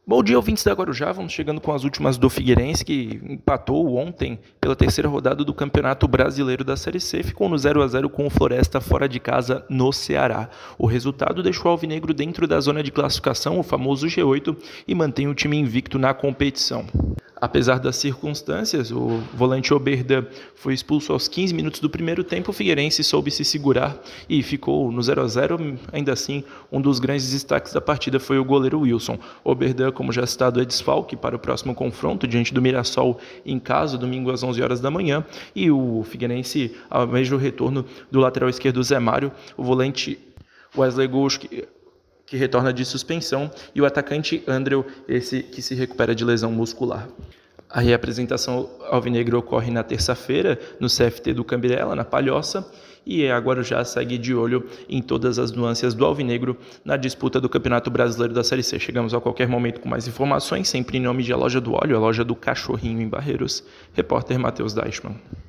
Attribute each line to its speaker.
Speaker 1: Bom dia, ouvintes da Guarujá. Vamos chegando com as últimas do Figueirense, que empatou ontem pela terceira rodada do Campeonato Brasileiro da Série C. Ficou no 0-0 com o Floresta fora de casa no Ceará. O resultado deixou o Alvinegro dentro da zona de classificação, o famoso G8, e mantém o time invicto na competição. Apesar das circunstâncias, o volante Oberdan foi expulso aos 15 minutos do primeiro tempo. O Figueirense soube se segurar e ficou no 0-0. Ainda assim, um dos grandes destaques da partida foi o goleiro Wilson. Oberdan, como já citado, é desfalque para o próximo confronto diante do Mirassol em casa, domingo às 11 horas da manhã. E o Figueirense almeja o retorno do lateral esquerdo Zé Mário, o volante Wesley Ghost, que retorna de suspensão, e o atacante Andreu, esse que se recupera de lesão muscular. A reapresentação alvinegro ocorre na terça-feira no CFT do Cambirela, na Palhoça, e a Guarujá segue de olho em todas as nuances do alvinegro na disputa do Campeonato Brasileiro da Série C. Chegamos a qualquer momento com mais informações, sempre em nome de A Loja do Óleo, a loja do cachorrinho em Barreiros. Repórter Matheus Deichmann.